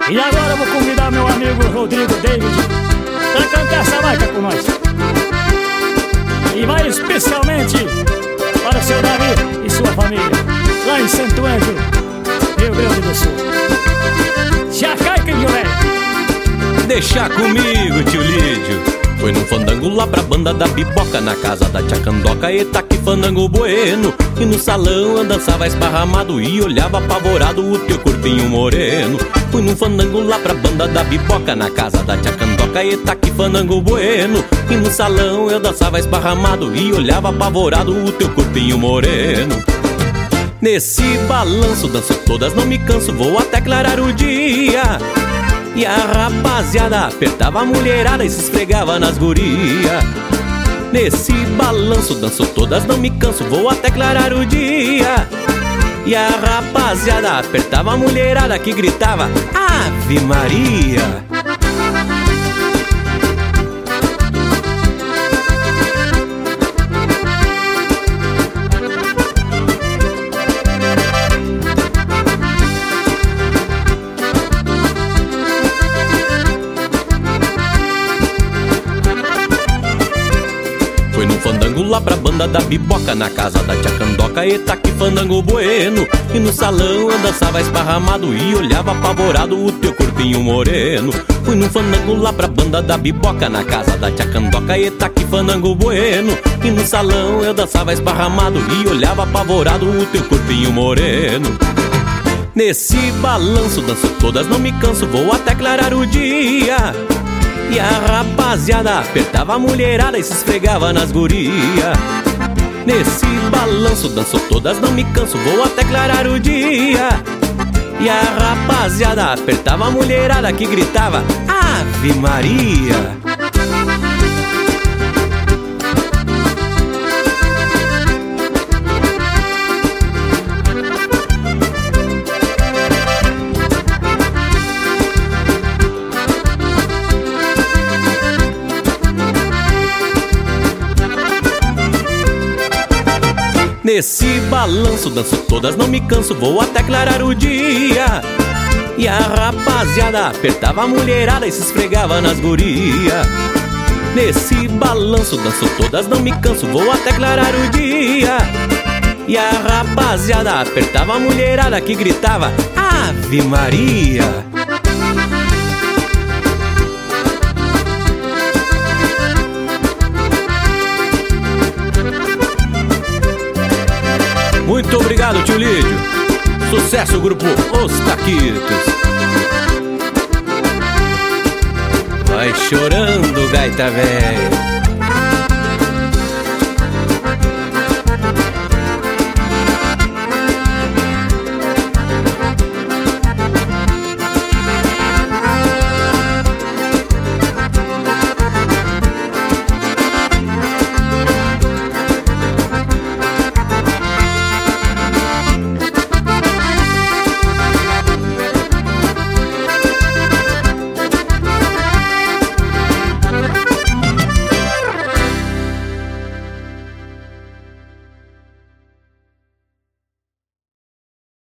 E agora eu vou convidar meu amigo Rodrigo David pra cantar essa marca com nós. E vai especialmente para o seu Davi e sua família, lá em Santo Ângelo, Rio Grande do Sul. Já cai, querido velho. Deixa comigo, tio Lídio. Foi num fandango lá pra banda da Biboca, na casa da tia Candoca, eita que fandango bueno. E no salão eu dançava esparramado e olhava apavorado o teu corpinho moreno. Fui num fandango lá pra banda da Biboca, na casa da tia Candoca, eita que fandango bueno. E no salão eu dançava esparramado e olhava apavorado o teu corpinho moreno. Nesse balanço danço todas, não me canso, vou até clarar o dia. E a rapaziada apertava a mulherada e se esfregava nas guria. Nesse balanço danço todas, não me canso, vou até clarar o dia. E a rapaziada apertava a mulherada que gritava Ave Maria. Foi num fandango lá pra banda da Biboca, na casa da tia Candoca, eita que fandango bueno. E no salão eu dançava esparramado e olhava apavorado o teu corpinho moreno. Fui num fandango lá pra banda da Biboca, na casa da tia Candoca, eita que fandango bueno. E no salão eu dançava esparramado e olhava apavorado o teu corpinho moreno. Nesse balanço danço todas, não me canso, vou até clarar o dia. E a rapaziada apertava a mulherada e se esfregava nas guria. Nesse balanço danço todas, não me canso, vou até clarar o dia. E a rapaziada apertava a mulherada que gritava Ave Maria. Nesse balanço danço todas, não me canso, vou até clarar o dia. E a rapaziada apertava a mulherada e se esfregava nas guria. Nesse balanço danço todas, não me canso, vou até clarar o dia. E a rapaziada apertava a mulherada que gritava Ave Maria. Muito obrigado, tio Lídio. Sucesso, grupo Os Taquitos. Vai chorando, gaita velha.